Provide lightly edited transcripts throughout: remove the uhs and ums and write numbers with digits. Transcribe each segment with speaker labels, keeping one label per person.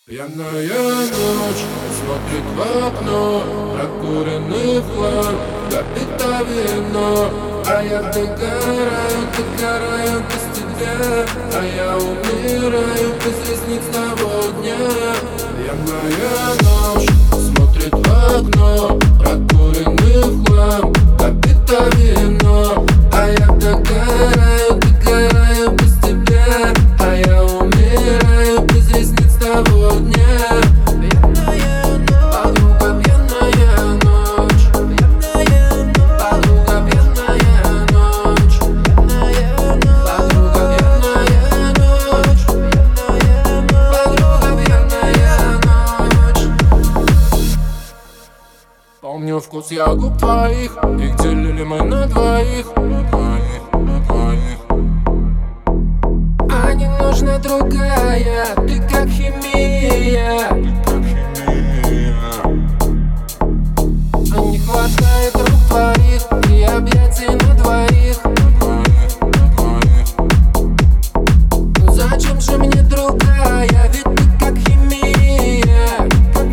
Speaker 1: Пьяная ночь смотрит в окно, прокуренный в хлам, допито вино. А я догораю без тебя, а я умираю без ресниц того дня. Пьяная ночь смотрит в окно, прокуренный в хлам, допито вино. А я догораю без тебя, а я умираю без ресниц того дня. Подруга, пьяная ночь, подруга, пьяная ночь, подруга, пьяная ночь, подруга, пьяная ночь. Помню вкус ягод твоих, их делили мы на двоих. А не нужна другая, ты как химия. А не хватает рук твоих и объятий на двоих. Ну зачем же мне другая, ведь ты как химия.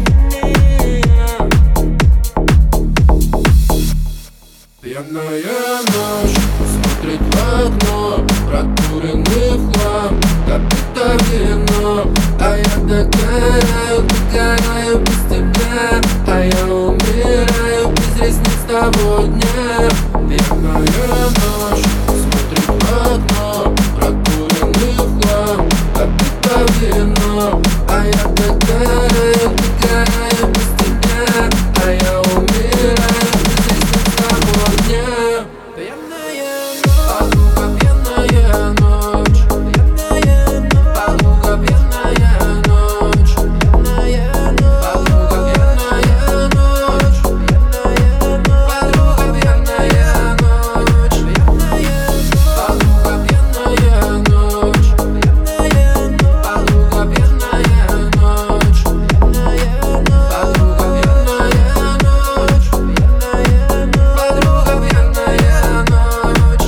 Speaker 1: Пьяная ночь смотрит в окно, прокуренный в хлам, допито вино. А я догораю без тебя, а я умираю без ресниц того дня. Пьяная ночь смотрит в окно, прокуренный в хлам, допито вино. А я догораю без тебя, а я умираю без ресниц того дня. Подруга, пьяная ночь, подруга, пьяная ночь, подруга, пьяная ночь, подруга, пьяная ночь, подруга, пьяная ночь, подруга, пьяная ночь, подруга, пьяная ночь, подруга, пьяная ночь.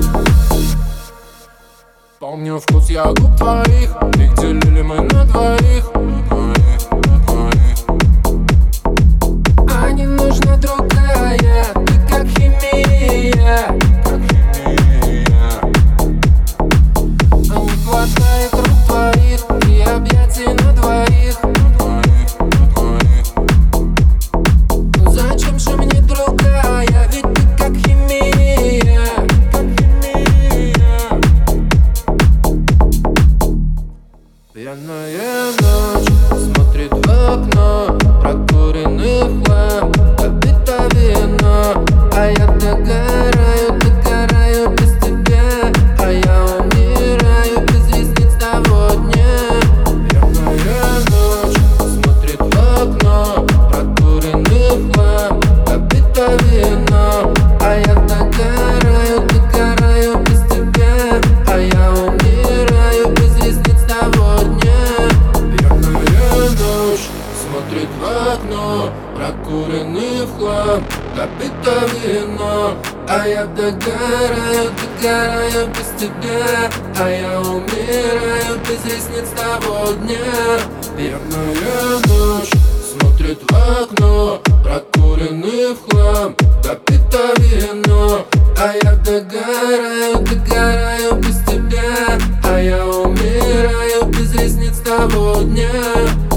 Speaker 1: Помню вкус ягод твоих, их делили мы на двоих. А не нужна другая, ты как химия. А не хватает рук твоих и объятий на двоих. Ну зачем же мне другая, ведь ты как химия. Пьяная ночь смотрит в окно, прокуренный в хлам, допито вино. А я догораю без тебя, а я умираю без ресниц того дня. Пьяная ночь смотрит в окно, прокуренный в хлам, допито вино. А я догораю без тебя, а я умираю без ресниц того дня. Пьяная ночь смотрит в окно, прокуренный в хлам, допито вино. А я догораю без тебя, а я умираю без ресниц того дня. Пьяная ночь смотрит в окно, прокуренный в хлам, допито вино. А я догораю без тебя, а я умираю без ресниц того дня.